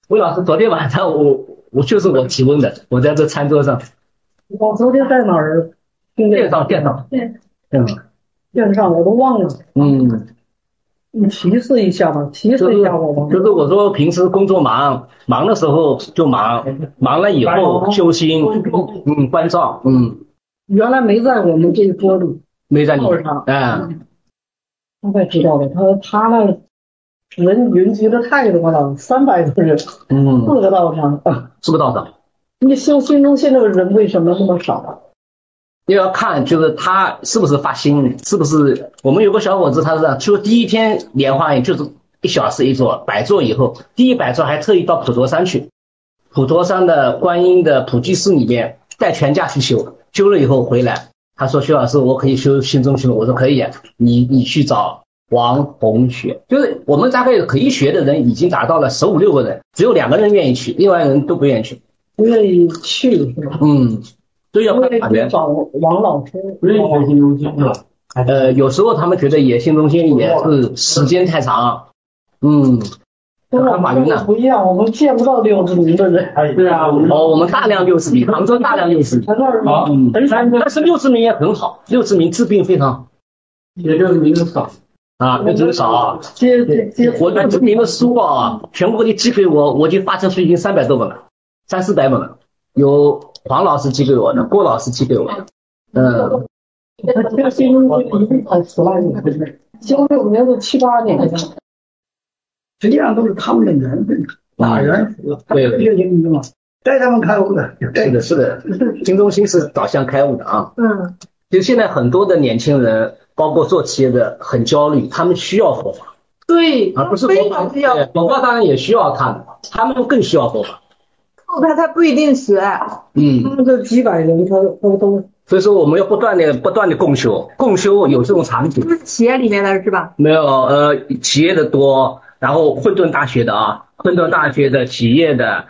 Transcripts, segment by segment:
魏老师，昨天晚上我就是我提问的，我在这餐桌上。 我昨天在哪儿？ 电上。 电上我都忘了。你提示一下吧，提示一下我吧。 就是我说平时工作忙的时候就忙，忙了以后修心，关照， 原来没在我们这一桌里， 没在你上，他才知道的。他那人云集的太多了，300个人，4个道场 ，4个道场。 你修心中心这个人为什么那么少？ 要看就是他是不是发心，是不是我们有个小伙子，他是就第一天莲花眼就是1小时一座，摆座以后，第100座还特意到普陀山去，普陀山的观音的普济寺里面带全家去修，修了以后回来，他说薛老师我可以修心中心，我说可以，你去找王红学，就是我们大概可以学的人已经达到了15、16个人，只有2个人愿意去，另外人都不愿意去， 不愿意去是吧？ 都要看法源。 找王老师， 不愿意学心中心是吧？ 有时候他们觉得也心中心也是时间太长，看法源呢不一样，我们见不到60名的人。 对啊， 我们大量60名，杭州大量60名，但是60名也很好，60名治病非常好， 也60名少啊，也真少。我60名的书啊，全国的寄给我，我就发出去已经300多本了，300-400本了，有黄老师寄给我的，郭老师寄给我的， 这个心中心一定才10来年，修6年都7、8年了。 实际上都是他们的缘分，打缘死了， 对， 带他们开悟的。 是的，心中心是导向开悟的啊。就现在很多的年轻人，包括做企业的很焦虑，他们需要佛法， 对， 而不是佛法。佛法当然也需要看，他们更需要佛法。 他不一定学， 他们这几百人他都。 所以说我们要不断的共修有这种场景。 不是企业里面的是吧？ 没有，企业的多，然后混沌大学的啊，混沌大学的企业的，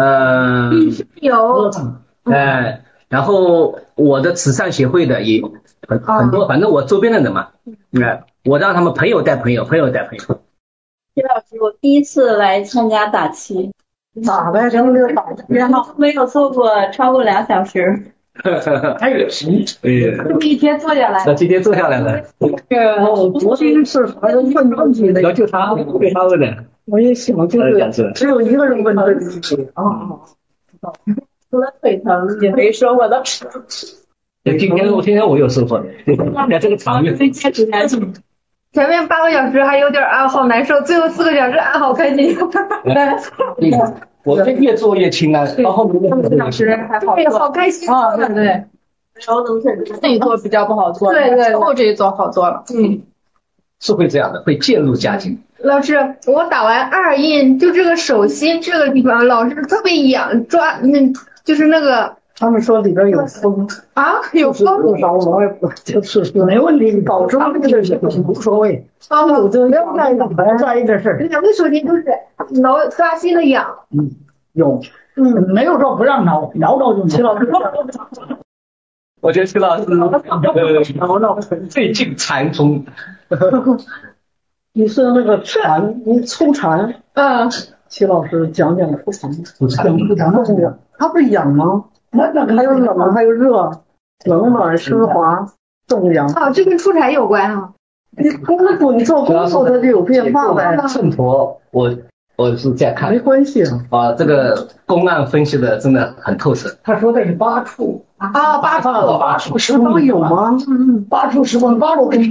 有， 然后我的慈善协会的也有很多，反正我周边的人嘛，我让他们朋友带朋友，朋友带朋友。 徐老师，我第一次来参加打七， 打呗， 然后没有做过超过2小时。 还有行， 一天坐下来。 那今天坐下来了。 昨天是还是问题的， 要就他对他问的。 我也想就是只有一个人问这个问题除了腿疼也没说我的。 今天我有收获的，在这个场面。 前面8个小时还有点好难受，最后4个小时好开心。 我们越做越轻啊，到后面 4个小时还好做，好开心啊！对， 这一座比较不好做， 对， 后这一座好做了。 是会这样的，会渐入佳境。 老师，我打完2印，就这个手心这个地方，老是特别痒，抓就是那个。 他们说里边有风有风， 多少我也不就是没问题，保证这个事情无所谓。 有就没有在意的事。 2个手心都是挠抓心的痒。 有，没有说不让挠，挠挠就挠。 我觉得徐老师最近禅宗。 你是那个禅，你粗禅。齐老师讲粗禅。它不是痒吗？那还有冷，还有热，冷暖湿滑，重阳。 这跟出禅有关啊。 你功夫，你做功夫它就有变化呗。 秤砣，我是在看。 没关系这个公案分析的真的很透彻。 他说的是8处。 8处10方有吗 ？8处10方，8处是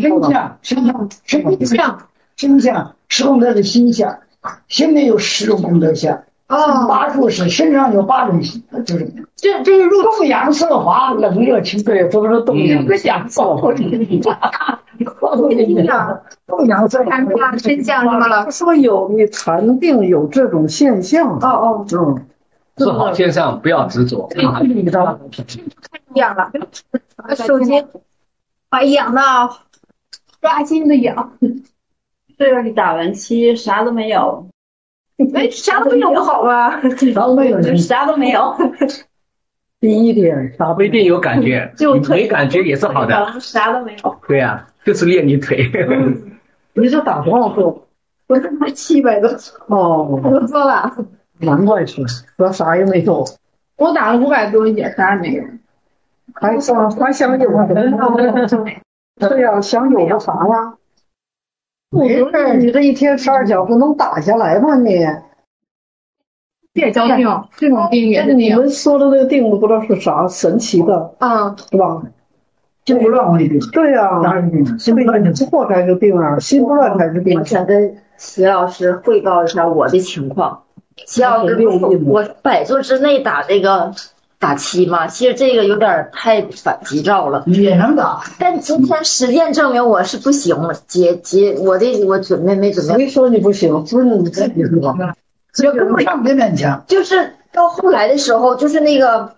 身相，10功德是心相，心里有10种功德相。8处是身上有8种，就是这是入动阳色滑，冷热清对，都是动阳色滑。动阳色滑， 身相什么了？ 说有你禅定有这种现象。 是好现象，不要执着。 痒了，手心痒到抓心的痒。 这要是打完七啥都没有。 啥都没有不好吧？ 啥都没有。 第一点， 不一定有感觉，没感觉也是好的。 啥都没有。 对呀，就是练你腿。 你是打多少个？ 我这才700多。 我做了。 难怪是，说啥也没有， 我打了500多也啥也没有。 还想有对呀，想有个啥呀？不是你这一天12小时能打下来吗你？ 别交病，这种病也是你们说的那个病不知道是啥神奇的啊， 是吧？ 心不乱为病。 对呀，心不乱之后才是病啊，心不乱才是病。 我想跟齐老师汇报一下我的情况。齐老师，我100座之内打这个打7嘛，其实这个有点太反急躁了。 也能打， 但今天实践证明我是不行了，我准备没准备。 谁说你不行？不是你自己说。 这跟不上别勉强。 就是到后来的时候，就是那个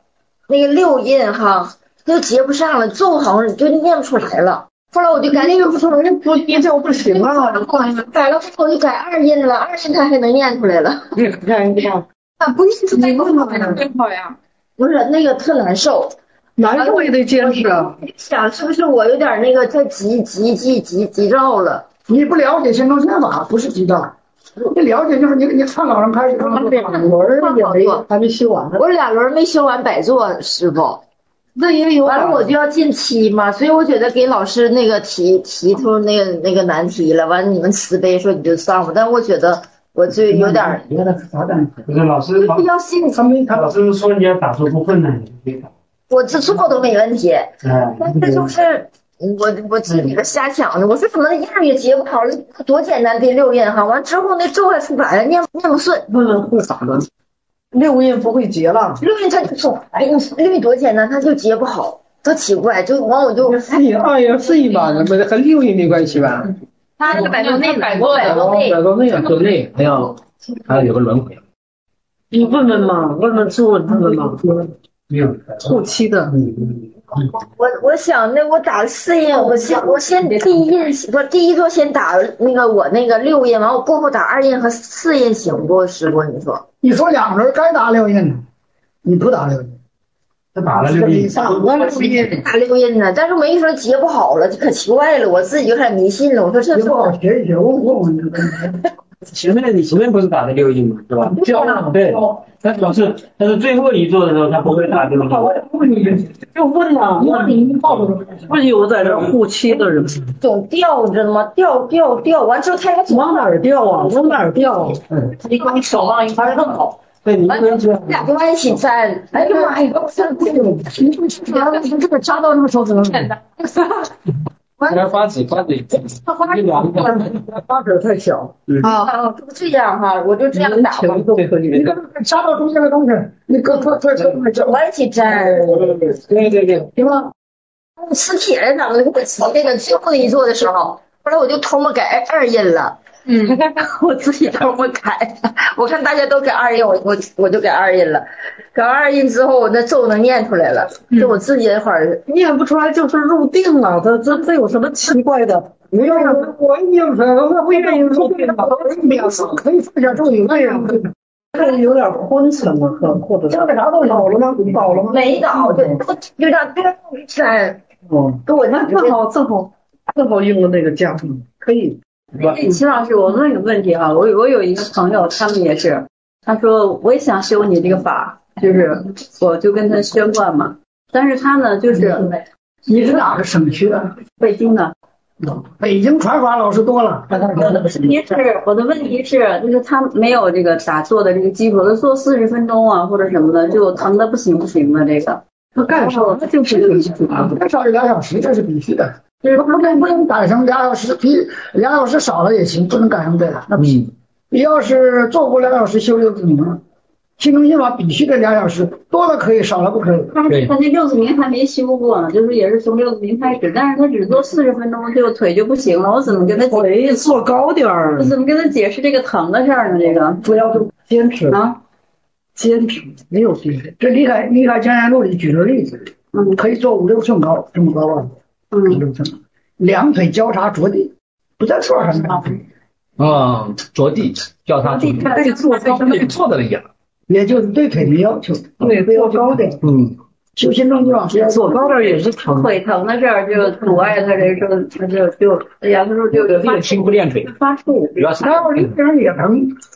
6印哈，就接不上了，咒好像就念不出来了。后来我就改念不出来，不一就不行啊。 改了后我就改2印了，2印它还能念出来了。 你看一看， 啊，不是你问好呀，真好呀。 不是那个特难受， 难受也得坚持啊。 想是不是我有点那个太急躁了？ 你不了解神州宪法，不是急躁。你了解就是你看老人开始 2轮也还没修完呢。 我2轮没修完100座，师傅。 那也有。 完了我就要进7嘛，所以我觉得给老师那个提出那个难题了。完了你们慈悲说你就算了，但我觉得我就有点。 不是老师， 要信他老师说你要打出不困难，你可以打。 我这做都没问题，但是就是我自己个瞎想的，我说怎么一样也接不好了，多简单的6印哈，完之后那咒还出不来了，念不顺。 问问会咋的？6印不会结了。 6印他就说，哎呀，6印多简单，他就接不好，多奇怪，就完我就。 2印4印吧，那和6印没关系吧？ 他100多内 ，100多内， 还有个轮回。 你问问嘛，问出问他们嘛。 没有后期的。 我想那我打4印，我先第一印不第一座先打那个我那个6印，完我过后打2印和4印行不？师傅你说？ 你说2轮该打6印，你不打6印， 他打了6印， 打6印呢，但是我一说接不好了，就可奇怪了，我自己就开始迷信了，我说这不好学一学，问这个。 前面不是打的6印吗？是吧？对，但主要是最后一座的时候他不会打6印。 就问啊，不是有在这护期的人总掉着吗？掉，完之后他还往哪儿掉啊？往哪儿掉？ 你光手往一块更好。 对，你跟这俩就一起粘。哎呀妈呀！我真这个，你这个扎到那么手指头。 发纸， 花纸太小啊！就这样哈，我就这样打吧。 你跟扎到中间的东西，你搁我一起粘。 对， 行吗？磁铁的咱们那个最后一座的时候，后来我就偷摸改2印了。我自己偷摸改，我看大家都改2印，我就改2印了。改2印之后，我那咒能念出来了，就我自己一会儿念不出来，就是入定了。这有什么奇怪的？ 不要我念出来了，我不愿意入定了。可以放下咒语那样。 这有点昏沉了，或者这个啥都倒了吗？倒了吗？ 没倒，就有点粘。 跟我那正好用了那个架子，可以。 齐老师，我问个问题哈，我有一个朋友，他们也是，他说我也想修你这个法，就是我就跟他宣贯嘛，但是他呢就是你是哪个省区的？ 北京的。 北京传法老师多了。 我的问题是，就是他没有这个打坐的这个基础，他做40分钟啊或者什么的，就疼的不行的这个。 他干啥？他就是这个基础啊， 干少2小时，这是必须的。不能改成2小时，比2小时少了也行，不能改成这个，那不行。你要是做过2小时修6字明，心中心法必须得2小时，多了可以，少了不可以。 他那6字明还没修过呢，就是也是从6字明开始，但是他只做40分钟，就腿就不行了。我怎么跟他腿坐高点儿？ 我怎么跟他解释这个疼的事儿呢？这个主要是坚持啊， 坚持没有别的。 这离开江山路里举个例子，可以做5、6寸高，这么高啊，5、6寸，2腿交叉着地，不在座上面。 着地交叉着地，坐的那样， 也就是对腿的要求，对要高点。修心中就坐高点也是疼， 腿疼的事儿就阻碍他这个，他就哎呀，他说就有轻不练腿， 发怵， 主要是还有一点也疼，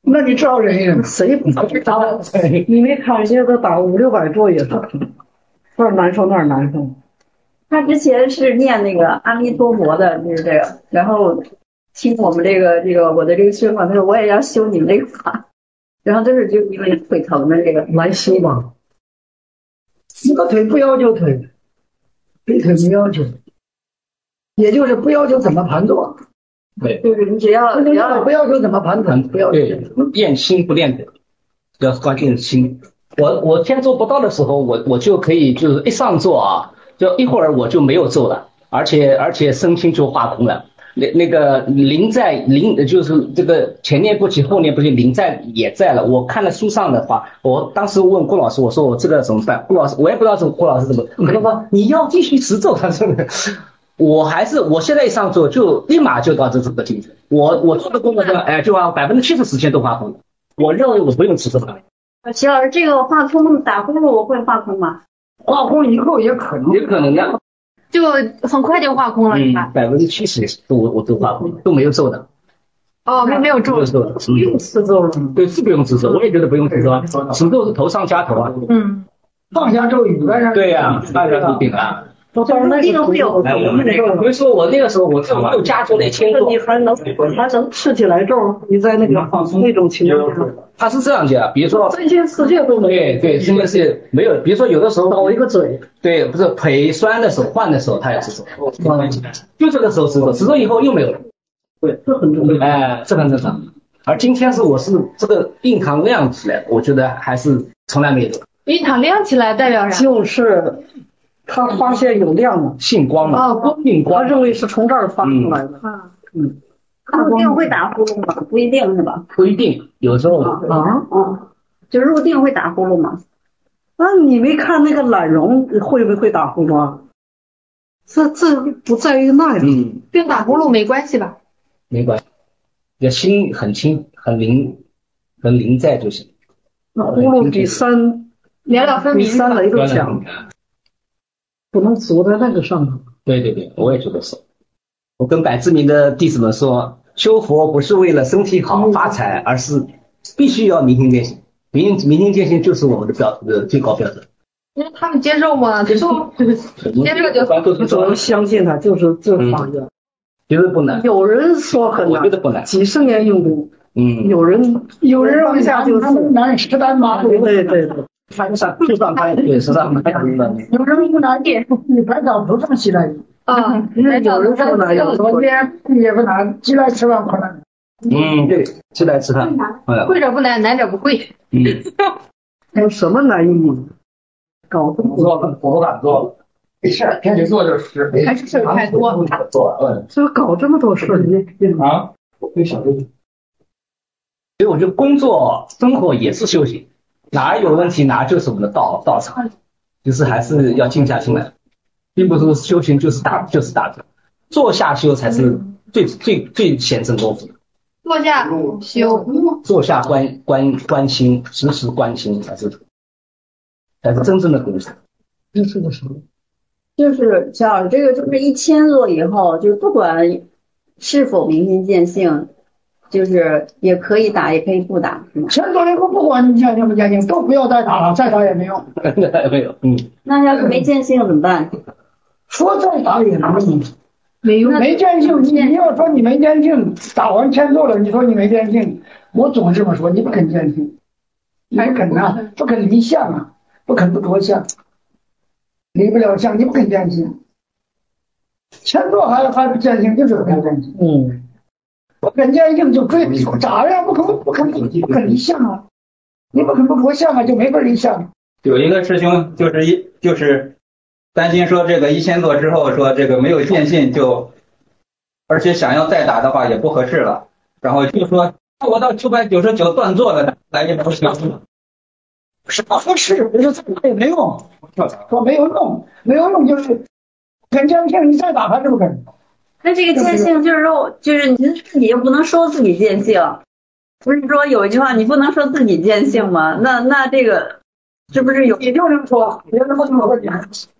那你只好忍一忍， 谁不打？你没看现在打500-600座也是，这儿难受那儿难受。 他之前是念那个阿弥陀佛的，就是这个，然后听我们我的这个宣讲，他说我也要修你们这个法，然后都是就因为腿疼的这个难修嘛。 这个腿不要求腿，对腿没要求，也就是不要求怎么盘坐。 对， 就是你只要不要求怎么盘腿，不要对，练心不练腿，这关键是心。我天做不到的时候，我就可以就是一上座啊，就一会儿我就没有做了，而且身心就化空了。那个灵就是这个前念不起后念不起，灵在也在了。我看了书上的话，我当时问顾老师，我说我这个怎么办？顾老师我也不知道顾老师怎么，他说你要继续持咒，他说的。我现在一上座就立马就到这个境界。我做的工作上，就70%时间都化空。我认为我不用持咒了。 齐老师，这个化空打呼噜我会化空吗？ 化空以后也可能的， 就很快就化空了，是吧 ？70%我都化空，都没有咒的。 哦，没有咒， 不用持咒了。 对，是不用持咒，我也觉得不用持咒，持咒是头上加头啊。 放下咒语， 对呀，放下咒语啊。 这个会有， 所以说我那个时候我没有加咒的天咒， 你还能吃起来咒？你在那种情况下， 他是这样的，比如说真心世界都没有， 对，真心世界没有。比如说有的时候倒一个嘴， 对，不是腿酸的时候换的时候他也是手，就这个时候持咒，持咒以后又没有了。 对，这很正常， 这很正常。而今天我是这个印堂亮起来，我觉得还是从来没有。 印堂亮起来代表啥？ 就是他发现有亮了， 性光嘛。 性光，他认为是从这儿发出来的。 入定会打呼噜吗？不一定是吧？ 不一定，有时候就入定会打呼噜吗？ 那你没看那个懒容会不会打呼噜啊？这不在于那样， 跟打呼噜没关系吧？ 没关系，你的心很轻很灵在就行。 那呼噜比两两分明， 比3雷都强，不能足在那个上头。 对，我也觉得是。我跟百知明的弟子们说，修佛不是为了身体好发财，而是必须要明心见性。明心见性就是我们的最高标准。 因为他们接受吗？接受就总相信他就是这法院。 觉得不难。 有人说很难， 我觉得不难， 几十年用功。有人往下就是难实单嘛。 对， 翻上就上翻，对，是上翻。 有人不难点，你白早头上起来。 有人说难， 昨天也不难，鸡来吃饭困难。 对，鸡来吃饭。 会者不难，难者不会。 有什么难易？搞这么做我不敢做。没事，天天做就是。 还是事儿太多。 这搞这么多事啊？对小弟。 所以我觉得工作生活也是修行，哪儿有问题哪儿就是我们的道场，就是还是要静下心来，并不是修行就是打坐，坐下修才是最显真功夫的。 坐下修， 坐下观心，时时观心才是真正的功夫。 这是个什么？ 就是像这个就是1000座以后，就是不管是否明心见性。就是也可以打，也可以不打，是吗 ？1000座以后不管你见性不见性，都不要再打了，再打也没用。 没有， 那要是没见性怎么办？ 说再打也没用。 没用。 没见性，你要说你没见性，打完1000座了，你说你没见性，我总这么说，你不肯见性，还肯啊，不肯离相啊，不肯不着相，离不了相，你不肯见性。1000座还不见性，就是不肯见性。不肯见性就追，咋样不肯离相啊？你不肯不着相啊，就没法离相。 有一个师兄就是担心说这个1000座之后说这个没有见性而且想要再打的话也不合适了，然后就说我到999断座了，来也不行。 是不合适，你说再打也没用，说没有用就是肯见性，你再打还是不肯。 那这个见性就是说，就是你又不能说自己见性，不是说有一句话你不能说自己见性吗？那这个是不是有？ 你就这么说，别人不能说你。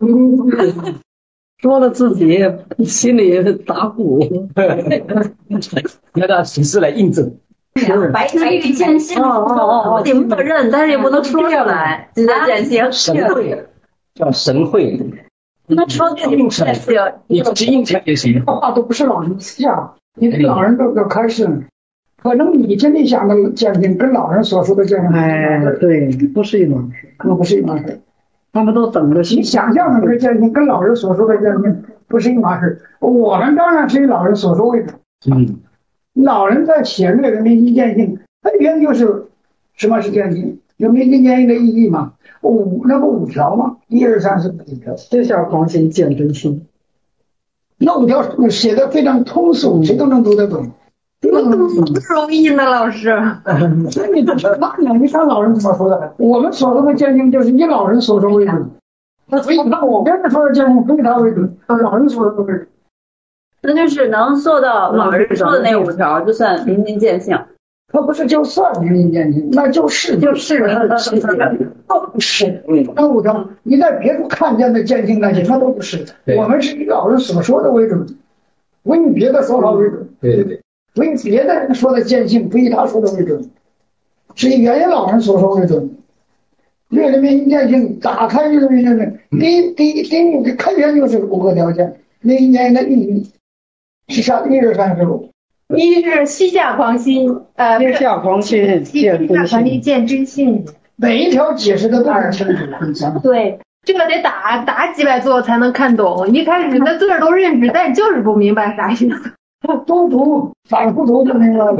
说了自己心里打鼓， 要到形式来印证。 白这个见性，我得默认，但是也不能说出来，这叫见性。 神会，叫神会。 那说这个见性， 你自己印象也行。 这话都不是老人思想，你对老人都开始，可能你心里想的见性跟老人所说的见性，对，不是一码事，可能不是一码事。他们都等着，你想象的这见性跟老人所说的见性不是一码事。我们当然是以老人所说为主。老人在写这个明心见性，他原就是什么是见性？有明心见性的意义嘛？那不5条吗？1、2、3、4、5条。这下狂心见真心，那5条写的非常通俗，谁都能读得懂。 不容易呢，老师。 那你看老人怎么说的？我们所说的见性就是以老人所说为准。所以你看我跟人说的见性非他为准，老人所说为准。 那就是能做到老人说的那5条，就算明心见性。 他不是就算明心见性，那就是都不是。那5条，你在别处看见的见性那些，那都不是。我们是以老人所说的为准，不以别的说法为准。对。不以别的人说的见性，不以他说的为准，是以原老人所说为准。略的明心见性，打开这个明心见性，第一开篇就是5个条件。明心见性的意义是啥？1、2、3、4、5。 一是膝下狂心， 膝下狂心见真性。 每一条解释的都很清楚。 对，这个得打几百座才能看懂。一开始那字儿都认识，但就是不明白啥意思。 都读，反复读就明白了。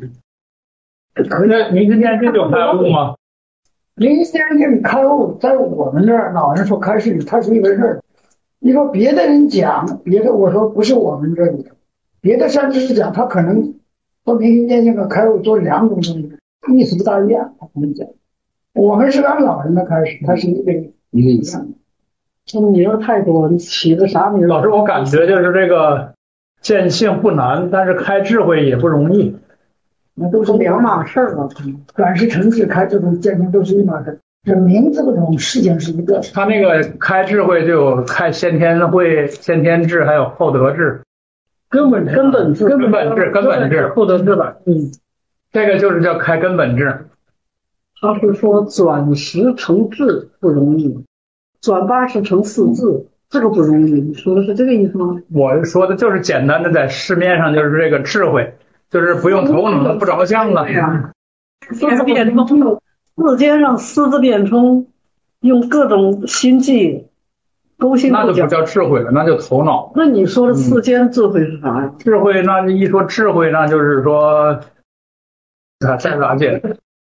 那明心见性就开悟吗？ 明心见性开悟，在我们这儿老人说开示，它是一回事儿。你说别的人讲，别的我说不是我们这里的，别的山知识讲，他可能说明心见性和开悟做2种东西，意思不大一样。他可能讲，我们是按老人的开始，他是一个意思。 你说太多，你起的啥名？ 老师，我感觉就是这个见性不难，但是开智慧也不容易。 那都是2码事了。转世成智开智慧见性都是一码事，这名字不同，事情是一个。 他那个开智慧就有开先天慧、先天智，还有后得智。 根本智， 后得智吧。这个就是叫开根本智。 他是说转识成智不容易，转80成4字。这个不容易，你说的是这个意思吗？ 我说的就是简单的，在市面上就是这个智慧，就是不用头脑，不着相了。 四字变通，字尖上4字变通，用各种心计勾心斗角。 那就不叫智慧了，那就头脑。 那你说的世间智慧是啥呀？ 智慧，那一说智慧，那就是说，这咋解？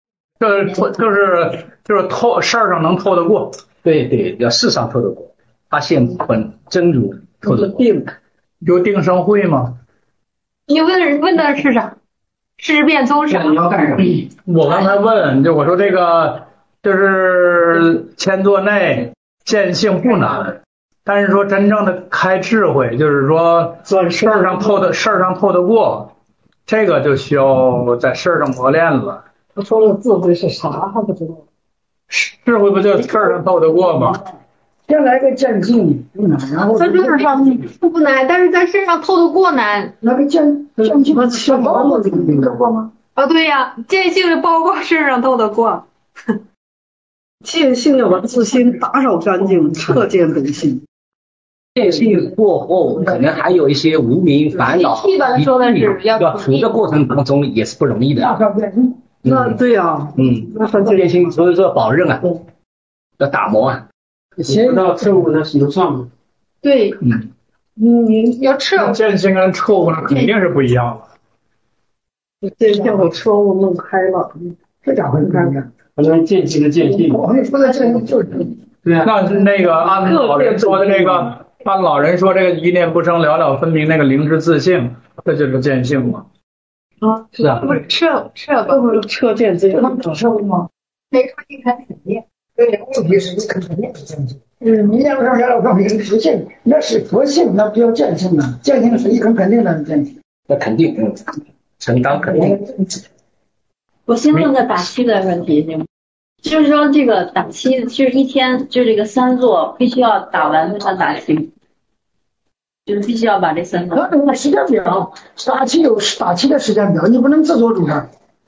就是透事儿上能透得过。 对，要事上透得过。发现本真如透得过。 有定生慧吗？ 你问的是啥？是变宗啥？ 我刚才问，就我说这个就是千座内见性不难，但是说真正的开智慧，就是说事儿上透得过，这个就需要在事儿上磨练了。 他说的智慧是啥还不知道？ 智慧不就事儿上透得过吗？ 先来个见性不难，然后在这个上不难，但是在身上透得过难。 那个见性包括这个透得过吗？ 对呀，见性包括身上透得过。 见性要把自心打扫干净，彻见本性。 见性过后，可能还有一些无明烦恼，要处的过程当中也是不容易的。 那对呀， 那算见性，所以说保任啊，要打磨啊。 先到彻悟的时候算吗？ 对，你要彻悟。 见性跟彻悟那肯定是不一样的。见性和彻悟弄开了， 这咋回事呢？ 可能见性的见性。 我跟你说的见性就是。 对啊。那个按老人说的这个，按老人说这个一念不生，了了分明那个灵之自性，这就是见性嘛。 是啊。不是彻见自性， 他们找彻悟吗？ 没说一开始念。 对，问题是你肯定是见性。你念不上了了分明是佛性，那是佛性，那不叫见性啊。见性是一肯定的见性。 那肯定，承担肯定。 我先问个打七的问题行吗？就是说这个打七，就是一天就这个3座必须要打完才算打七，就是必须要把这3座。 那时间表，打七有打七的时间表，你不能自作主张。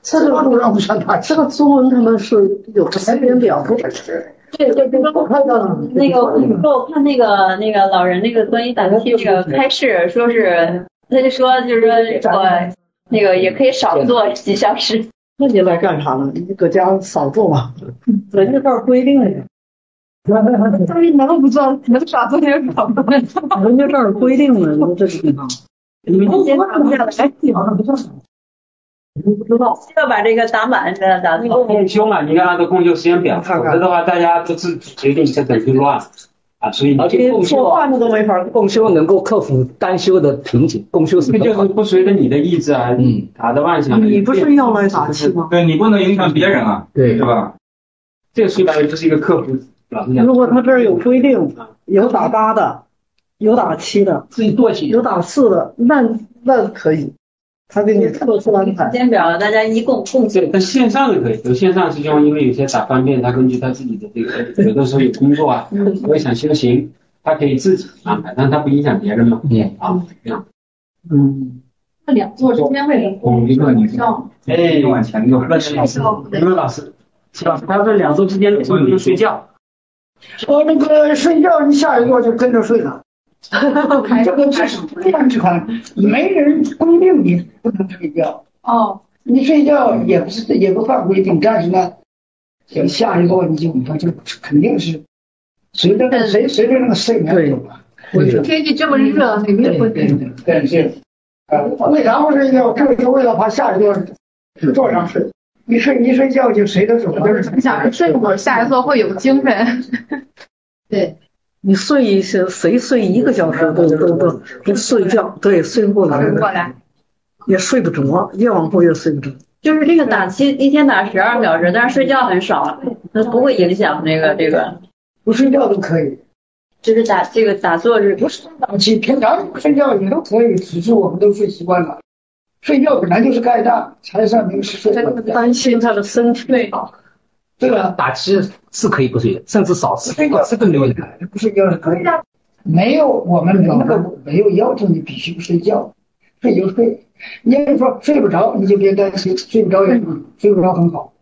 这个路上不算大。 这个中文他们是有个时间表，不是？ 对，我看到那个，我看那个老人那个关于打气这个开示，说是他就说就是说我那个也可以少做几小时。 那你来干啥呢？你搁家少做嘛。人家这儿规定的。 能不做能少做点少做。 人家这儿规定了，你这是地方。 你们先放下来， 好像不算少。你不知道， 要把这个打满，打那个共修嘛，你要按照共修时间表，否则的话大家都自己决定，这等于乱啊。所以而且共修都没法， 共修能够克服单修的瓶颈，共修是就是不随着你的意志啊，打的妄想。 你不是要来打气吗？ 对，你不能影响别人啊， 对， 是吧？ 这个说白了就是一个克服。 如果他这儿有规定，有打8的，有打7的， 自己做起， 有打4的，那可以。他给你特殊安排。 时间表，大家一共对，但线上的可以，有线上实际上因为有些打方便，他根据他自己的这个，有的时候有工作啊，我也想修行，他可以自己安排，但是他不影响别人嘛。这样。 那两座之间为什么？ 一个你哎，往前坐。 你们老师，齐老师，他说2周之间不能睡觉。 说那个睡觉，你下一座就跟着睡了。这个是这样子看，没人规定你不能睡觉。你睡觉也不算规定，但是呢，下一座你就肯定是随着那个睡眠走了。 天气这么热，肯定会。 对是。为啥不睡觉？就是为了怕下一座坐上睡。一睡觉就谁都走了。 就是想睡会儿，下一座会有精神。对。 你睡谁睡1个小时都睡觉，对，睡不过来，也睡不着，越往后越睡不着。 就是这个打气，一天打12个小时，但是睡觉很少，那不会影响这个。 不睡觉都可以。 就是打坐是不是打气？平常睡觉也都可以，只是我们都睡习惯了。睡觉本来就是该当，才算明是睡。 担心他的身体好。 这个打气是可以不睡的，甚至少吃， 这个没有不睡觉是可以。没有，我们没有要求你必须睡觉，睡就睡。你要是说睡不着，你就别担心，睡不着很好。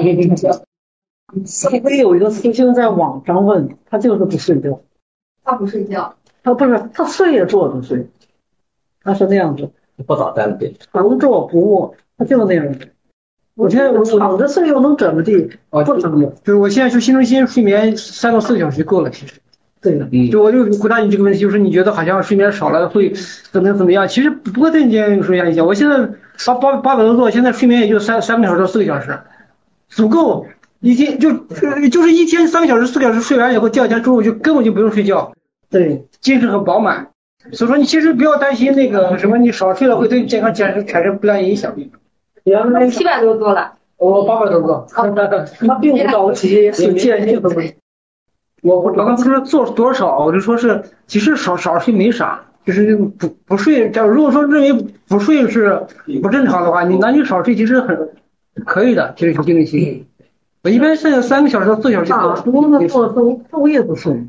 我有一个师兄在网上问，他就是不睡觉。 他不睡觉？ 他睡也坐着睡，他是那样子， 不早单对， 常坐不卧，他就是那样子。我现在我的睡又能怎么地？不怎么的，就是我现在去新中心睡眠3到4个小时够了，其实。对的，就我就回答你这个问题，就是你觉得好像睡眠少了会怎么样？其实不会对你睡眠影响。我现在800多座，现在睡眠也就3个小时到4个小时，足够一天就是一天3个小时4个小时睡完以后，第2天中午就根本就不用睡觉，对，精神很饱满。所以说你其实不要担心那个什么，你少睡了会对健康产生不良影响。 700多座了， 我800多个，他并不着急，是建议的问题。我刚不是做多少，我就说是其实少睡没啥，就是不睡。如果说认为不睡是不正常的话，你少睡其实很可以的，其实定力心。我一般剩下3个小时到4小时。大多的昼夜不睡。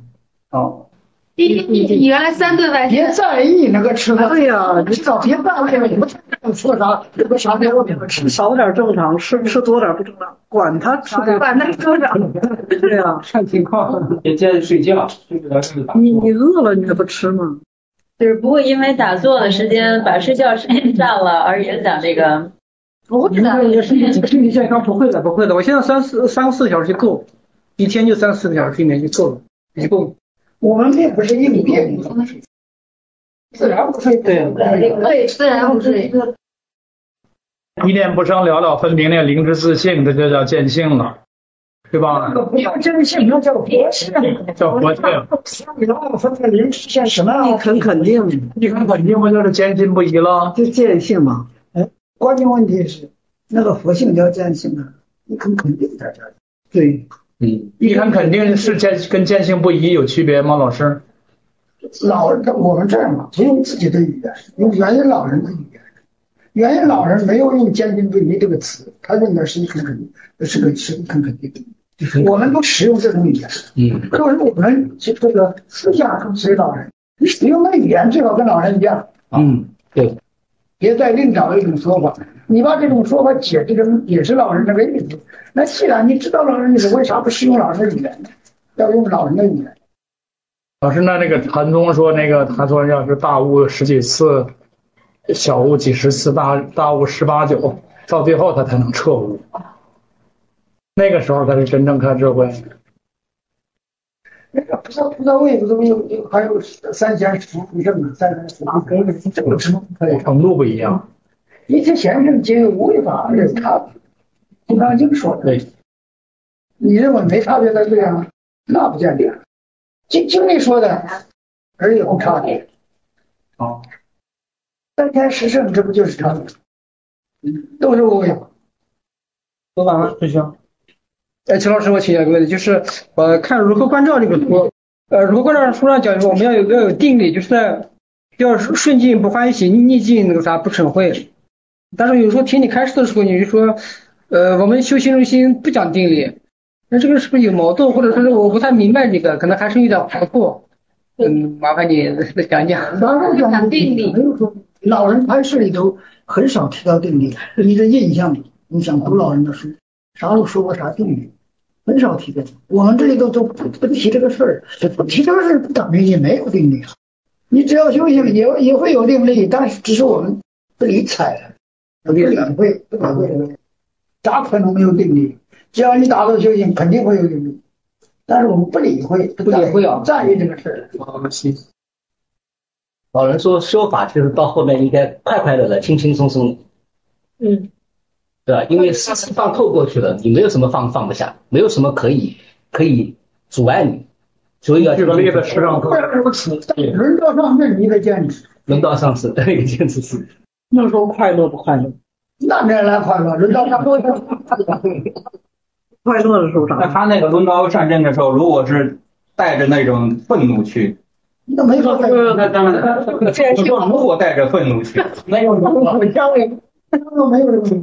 你原来3顿饭， 别在意那个吃的。 对呀， 你早别在意，你不说啥，这个啥点我吃少点正常，吃多点不正常，管他吃管他多少。 对呀，看情况。 别接着睡觉，睡不着就是打。 你饿了你还不吃吗？ 就是不会因为打坐的时间把睡觉时间占了而影响这个。 不会的，身体健康不会的。我现在3、4个小时就够，一天就3、4个小时睡眠就够了，就够。 我们并不是硬病，自然不睡。 对，自然不睡。 一念不生，了了分明，那灵知自性，这就叫见性了，对吧？ 不叫见性，那叫佛性。 叫佛性。 你了了分明灵知像什么？ 你很肯定， 不就是坚信不疑了？ 就见性嘛。 关键问题是那个佛性叫见性啊，你很肯定在这儿。 对。 一看肯定是跟见性不疑有区别吗？老师， 我们这样嘛，不用自己的语言，用原因老人的语言。原因老人没有用见性不疑这个词，他用的是很肯定，是很肯定的。我们都使用这种语言。就是我们这个思想跟随老人，你使用的语言最好跟老人一样。 对。 也再另找一种说法。你把这种说法解释老人这个意思，那既然你知道老人意思，为啥不使用老人的语言呢？要用老人的语言。 老师，那个禅宗说他说要是大悟十几次，小悟几十次，大悟18、9，到最后他才能彻悟。那个时候才是真正开智慧。 那个菩萨位不都有还有3000圣呢，3000这个程度不一样。 一切贤圣皆有无为法，这是他《金刚经》说的。 对， 你认为没差别才对啊？那不见得。经里说的，而有差别。 哦 ，3010圣，这不就是差别？都是无为法。 说完了，师兄。秦老师，我请教一个问题，就是我看《如何观照》这个书，如何观照书上讲说我们要有定力，就是要顺境不欢喜，逆境不嗔恚。但是有时候听你开示的时候，你就说，我们修心中心不讲定力，那这个是不是有矛盾，或者说是我不太明白这个，可能还是有点排斥。麻烦你讲讲。 讲定力， 老人开示里头很少提到定力，你的印象里，你想读老人的书，啥时候说过啥定力？很少提的。我们这里都不提这个事儿，不提这个事儿不等于你没有定力。你只要修行也会有定力，但是只是我们不理睬了。不理会，咋可能没有定力？只要你达到修行，肯定会有定力。但是我们不理会啊，在意这个事儿。 老人说修法就是到后面应该快快乐乐、轻轻松松。对吧？因为事放透过去了，你没有什么放不下，没有什么可以阻碍你，所以要举个例子，是让轮到上是你的坚持， 轮到上是那个坚持是。 那时候快乐不快乐？ 那年来快乐，轮到上快乐的时候啥？ 那他那个轮到上阵的时候，如果是带着那种愤怒去， 那没法那当然，如果带着愤怒去， 没有没有这个。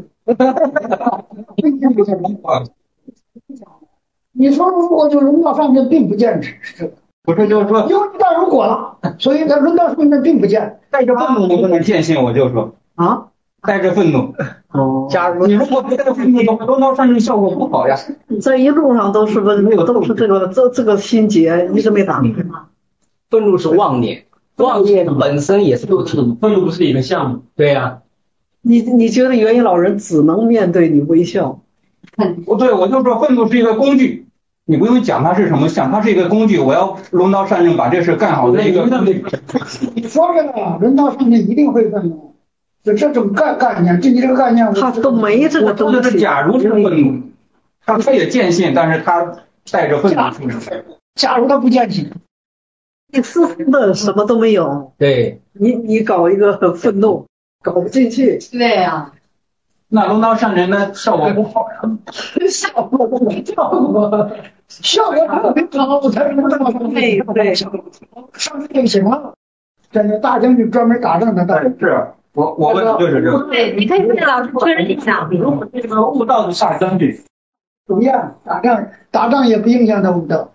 你说如果就轮到上面并不坚持，是这个。 不是就是说， 因为一旦如果了，所以他轮到上面并不坚， 带着愤怒能不能见性？我就说啊， 带着愤怒。假如你如果不带着愤怒，轮到上面效果不好呀。 在一路上都是都是这个心结一直没打开。 愤怒是妄念，妄念本身也是不停， 愤怒不是一个项目。 对呀。 你觉得元音老人只能面对你微笑？ 不对，我就说愤怒是一个工具，你不用讲它是什么，想它是一个工具，我要轮到上任把这事干好的一个。 你说这个轮到上任一定会愤怒，就这种概念，就你这个概念， 他都没这个东西。 就是假如是愤怒，他也见性，但是他带着愤怒。 假如他不见性， 你私的什么都没有。 对， 你搞一个愤怒。搞不进去， 对呀。 那轮到上人呢，效果不好呀。 效果都没效果，效果特别好，我才能到上面。对，上面就行了。真的，大将军专门打仗的， 是我问的就是这个。 对，你可以跟老师确认一下。 如果这个悟道的大将军， 不一样，打仗也不影响他悟道。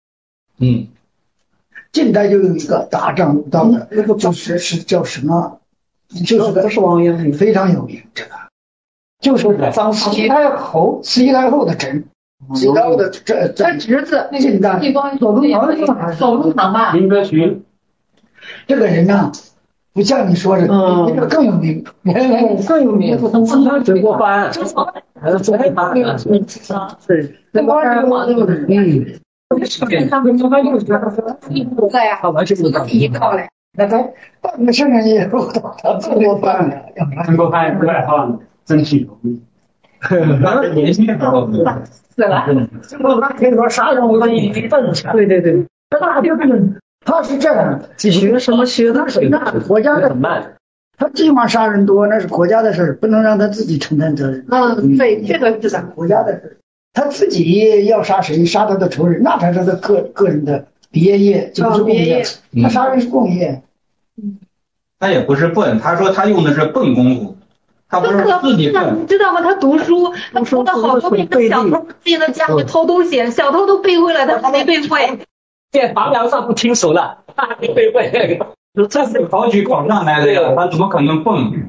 近代就有一个打仗悟道的，那个是叫什么？就是不是王阳明， 非常有名。这个就是慈禧太后的侄，慈禧太后的他侄子， 近代左宗棠吧？ 林则徐。 这个人呢，不像你说的，那个更有名， 更有名。 曾国藩， 对， 他完全不知道。 那他半个圣人也不懂，他曾国藩了， 曾国藩不外号呢，真气头。 他是年轻的时候， 是吧？曾国藩可以说啥人我都一笨起来。 对， 他是这样的， 学什么学的？ 国家的很慢，他计划杀人多，那是国家的事儿，不能让他自己承担责任。 对，这个是国家的事儿，他自己要杀谁，杀他的仇人，那才是他个人的别业，就是共业。他杀人是共业。 他也不是笨，他说他用的是笨功夫，他不是自己笨。 你知道吗？他读书读了好多遍，小偷进了家里偷东西，小偷都背会了，他还没背会。 在房梁上不听熟了，他还没背会。 这是考取考上来的呀，他怎么可能笨？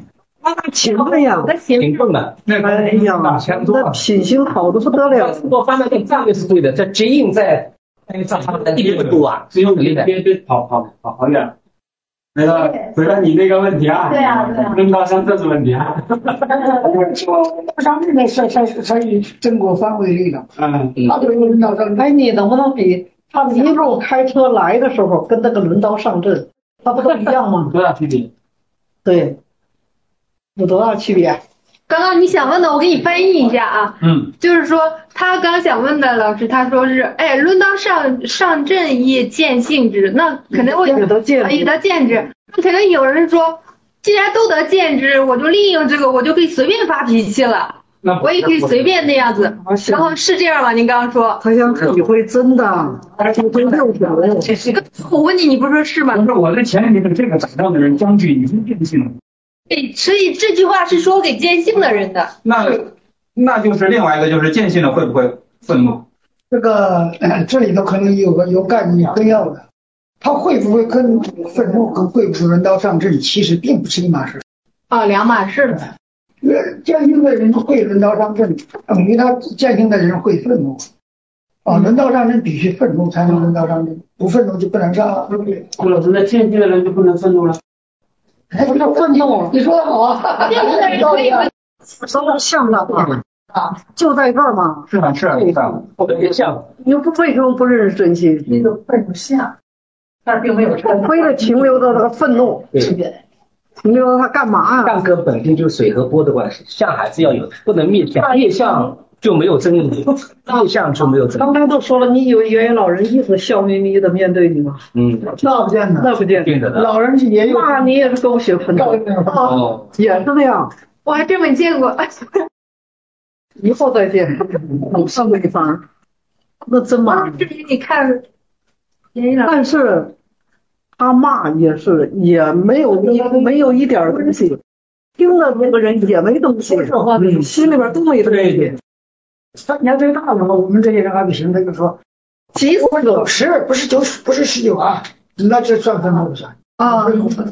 勤奋呀， 勤奋的。 哎呀，那品行好的不得了。 我发现这个战略是对的，这接应在地理度啊， 只有你别跑远。那个回答你那个问题啊， 对啊， 轮到像这种问题啊， 上这个是以中国范围内的，他这个轮到上， 哎，你能不能比他一路开车来的时候跟那个轮刀上阵，他不都一样吗？ 多大区别？ 对，有多大区别？ 刚刚你想问的，我给你翻译一下啊。就是说他刚想问的老师，他说是，哎，轮刀上阵亦见性之，那肯定会也得见之。那肯定有人说，既然都得见之，我就利用这个，我就可以随便发脾气了。我也可以随便那样子。然后是这样吗？您刚刚说他想体会真的，体会六条。 我问你，你不是说是吗？ 不是我的前提是这个打仗的人将军已经变性了。 对，所以这句话是说给坚信的人的。 那就是另外一个，就是坚信的会不会愤怒？ 这个这里头可能有概念很要的，他会不会跟愤怒跟会不会轮刀上阵其实并不是一码事。 两码事。 坚信的人会轮刀上阵，等于他坚信的人会愤怒。轮刀上阵必须愤怒才能轮刀上阵，不愤怒就不能上。 顾老师，那坚信的人就不能愤怒了？ 不是愤怒，你说的好啊。 坚信的人可以都像的就在这儿嘛。 是像。 你为什么不认识真心？那个愤怒像，但是并没有非得停留到这个愤怒。停留到他干嘛呀？ 相跟本身就是水和波的关系，相还是要有，不能灭相，灭相就没有真理，灭相就没有真理。 刚才都说了，你以为原老人一直笑眯眯的面对你吗？ 那不见得， 那不见得。 老人也有， 那你也是狗血喷头，也是那样。 我还真没见过。 以后再见，上个地方，那真骂你。你看， 但是他骂也没有一点东西，听的那个人也没东西，心里边都没东西。 年岁大了嘛，我们这些人还不行，他就说90，不是19啊，那这算愤怒不算？ 我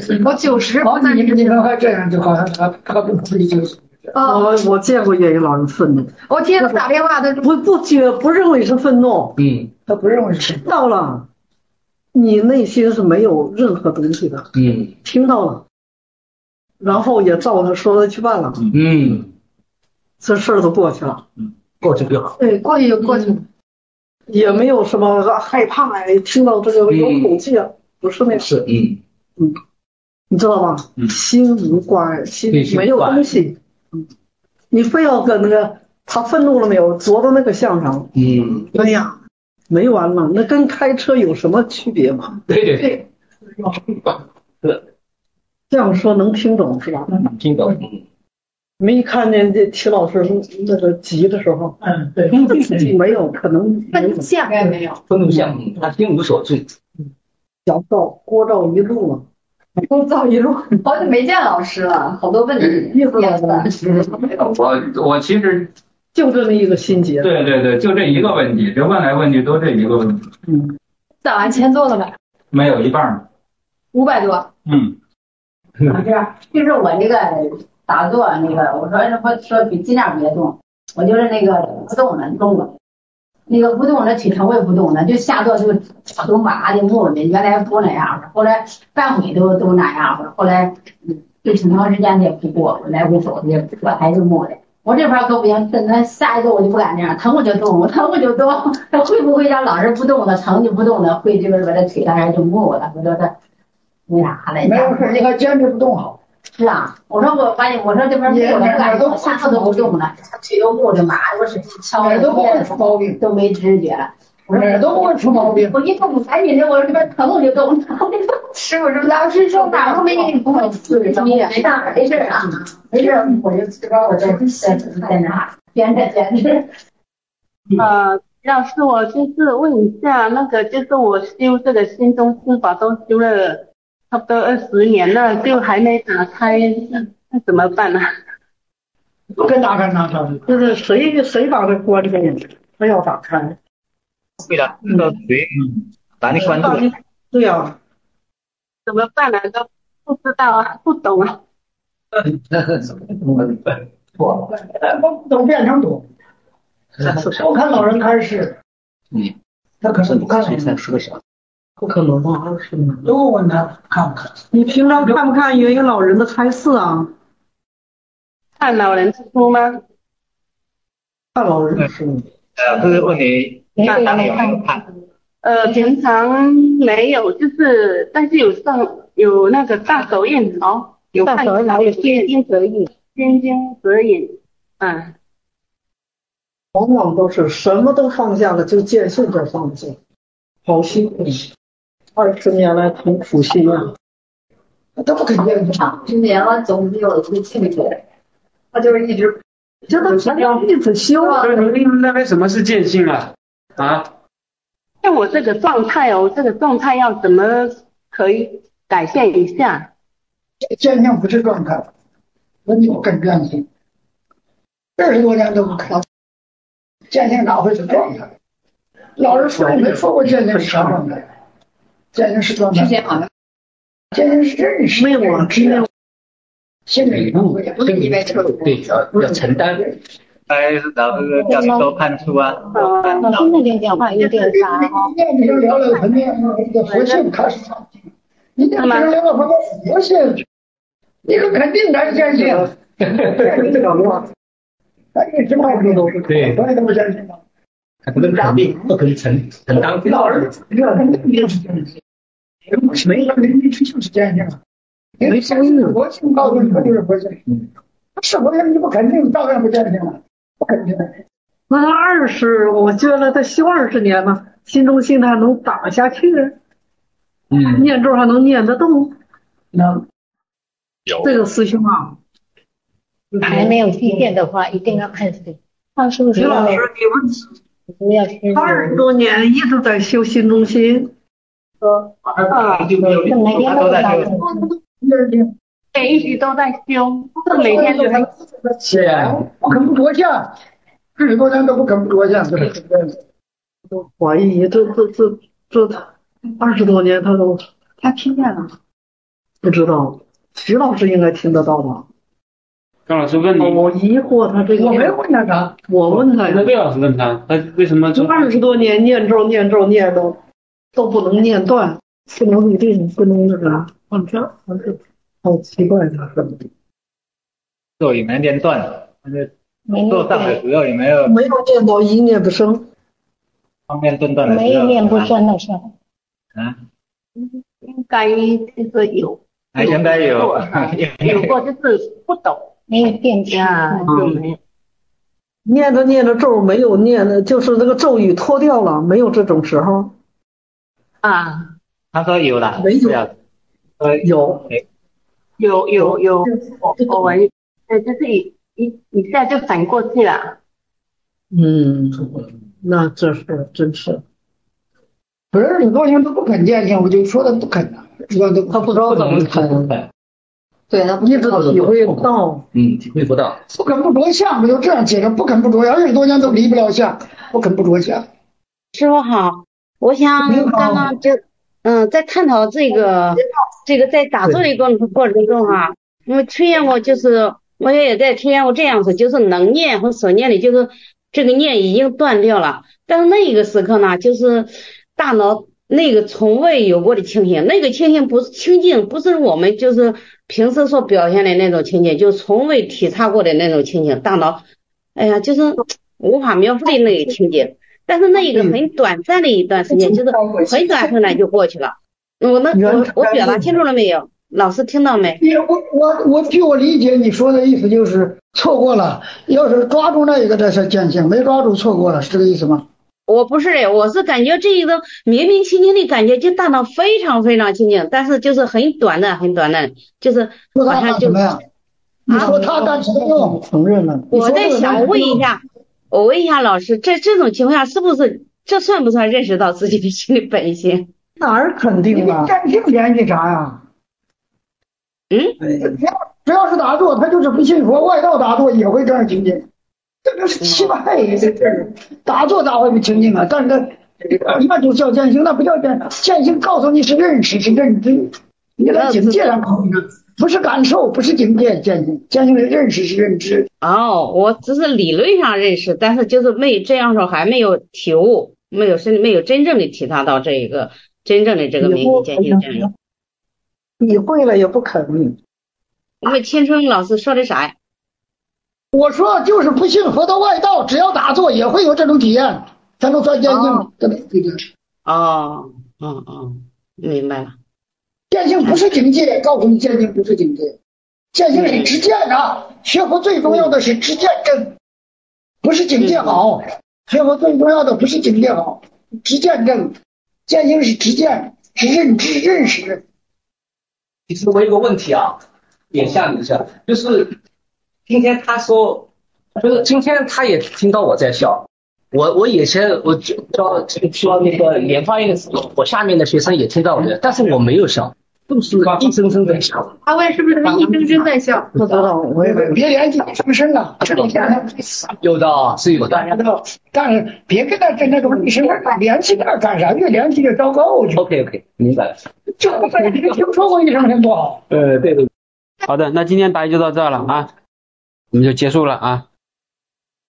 90。 你们还这样，就好像他跟自己就是。 我见过岳云老人愤怒。 我今天打电话，他不认为是愤怒。 他不认为是。 听到了，你内心是没有任何东西的。听到了，然后也照他说的去办了。这事儿都过去了。 过去就好。 对，过去就过去了。 也没有什么害怕呀，听到这个有恐惧啊，不是那是你知道吧？心无挂碍，心没有东西。你非要跟那个他愤怒了没有，着到那个项上。哎呀，没完了，那跟开车有什么区别吗？ 对。 这样说能听懂是吧？ 听懂。 没看见这齐老师那个急的时候，对，没有可能愤怒相没有， 愤怒相，他心无所惧。 小赵郭照一路了。 好久没见老师了，好多问题。 我其实就这么一个心结。 对，就这一个问题，这问来问去都这一个问题。 打完签做了吧？ 没有一半呢。 500多。 就是我这个打坐那个，我说尽量别动，我就是那个不动了，动了。那个不动了，腿疼我也不动了，就下坐就脚都麻的木的，原来不那样，后来半回都那样，后来就挺长时间也不过，我来回走也不过还是木的。我这边可不行，那下一个我就不敢这样，疼我就动，我疼我就动。他会不会让老是不动了，疼就不动了，会这个把这腿上还就木了，我说他那啥了。 没有事，你还坚持不动好。 是啊，我说这边木的，不敢动，下次都不动了，腿都木着麻，我使劲敲着， 都不会出毛病， 都没知觉了。 我说都不会出毛病。 我一动赶紧的，我这边疼我就动。师傅说，老师说哪都没不会出没事啊，没事，我就知道我在哪编着编着。 老师，我就是问一下，那个就是我修这个心中心法都修了差不多20年了，就还没打开，那怎么办呢？ 跟打开哪打？ 就是谁把这关上，他要打开。 对的，那个谁，把你关住了。 对呀。 怎么办呢？都不知道啊，不懂啊。 我都变成多。我看老人开示，他可能不看 30个小时， 不可能吧？20年。 如果问他看不看？ 你平常看不看云云老人的开示啊？ 看老人的书吗？ 看老人的书。 就是问你平常有没有看？ 平常没有，就是但是有那个大手印哦，有看手印，有心经折印，心经折印， 往往都是什么都放下了，就见性都放下，好辛苦。20年来同苦心啊， 都不肯见性。 20年了，总是有一个境界，他就是一直， 这他要一直修啊。 你认为什么是见性啊？ 像我这个状态要怎么可以改变一下？ 见性不是状态，那你不肯见性，20多年都不肯。见性哪会是状态？老师说没说过见性是啥状态？见性是状态。见性是认识。 没有啊，没有。 心里对，要承担。 老师叫你多看书啊。 老师那边讲话有点杂哦。 你就聊聊他那个佛性，他是啥？你这聊聊他的佛性，你可肯定来见性。这个话，你什么都是对，所以都是见性嘛。 他不能肯定，不可以承担。 老人这肯定是见性，没个人就是见性。没相信佛性告诉你们就是佛性，是佛性你不肯定，照样不见性了，不肯定。 那他我觉得他修20年了，心中心还能打下去，念咒还能念得动， 能有这个师兄啊， 还没有极限的话，一定要看书。看书徐老师，你不要听。 他20多年一直在修心中心， 每天都在修。 每一局都在修，每天都在修，不肯不着相，20多年都不肯不着相， 都怀疑这20多年他听见了，不知道，徐老师应该听得到吧？ 张老师问你， 我疑惑他这个， 我没问他啥， 我问他， 魏老师问他为什么 20多年念咒念都不能念断，不能入定，不能那个放这，好奇怪的事。 咒也没念断，做上海主要也没有念到一念不生， 方便顿断的没有念不生的事。 应该就是有， 应该有过就是不懂， 没有变化， 就没有。 念着咒没有念的，就是那个咒语脱掉了，没有这种时候。 他说有了， 没有，有， 就是一下就反过去了。 那这是真是。 不是20多年都不肯见性，我就说他不肯了， 他不知道怎么肯。 对，他一直体会不到， 体会不到。 不肯不着相，我就这样解释，不肯不着相，20多年都离不了相，不肯不着相。 师傅好，我想刚刚就在探讨这个在打坐的过程中哈，因为推荐过就是我也在推荐过这样子，就是能念和所念的，就是这个念已经断掉了，但是那个时刻呢，就是大脑那个从未有过的清醒，那个清醒不是清净，不是我们就是平时所表现的那种清净，就从未体察过的那种清醒，大脑就是无法描述的那个清净。但是那一个很短暂的一段时间，就是很短很短就过去了。我表达清楚了没有？老师听到没？ 我据我理解，你说的意思就是错过了，要是抓住那一个这是见性，没抓住错过了，是这个意思吗？ 我不是的，我是感觉这一个明明清净的感觉，就大脑非常非常清净，但是就是很短的，就是好像就你说他干什么用？ 承认了。 我在想问一下老师，这种情况下是不是这算不算认识到自己的心理本性？ 哪儿肯定啊？ 见性联系啥呀？只要是打坐，他就是不信佛，外道打坐也会这样清净。这个是奇怪的事儿，打坐咋会不清净啊？但是那就叫见性，那不叫见性。见性告诉你是认识，是认知，你在境界上考虑。 不是感受，不是境界，见性的认识是认知。 哦，我只是理论上认识，但是就是没这样说，还没有体悟，没有真正的体察到这个真正的这个明心见性真理。 你会了也不肯。 我们青春老师说的啥呀？ 我说就是不信佛的外道，只要打坐也会有这种体验，才能算见性。 明白了。 见性不是境界，告诉你见性不是境界，见性是知见啊。学佛最重要的是知见正，不是境界好。学佛最重要的不是境界好，知见正。见性是知见，是认知认识。 其实我有个问题啊，点下你一下，就是今天他说，就是今天他也听到我在笑。我以前我教那个莲花院的时候，我下面的学生也听到我的，但是我没有笑，都是一声声在笑。 他问是不是他一声声在笑？ 不知道，我也别联系声声啊，这种有的啊，是有的。 但是别跟他跟那种一声联系那干啥？越联系越糟糕。 OK， 明白了。 就在你听说过一声声不好。 对。 好的，那今天白就到这了啊，我们就结束了啊。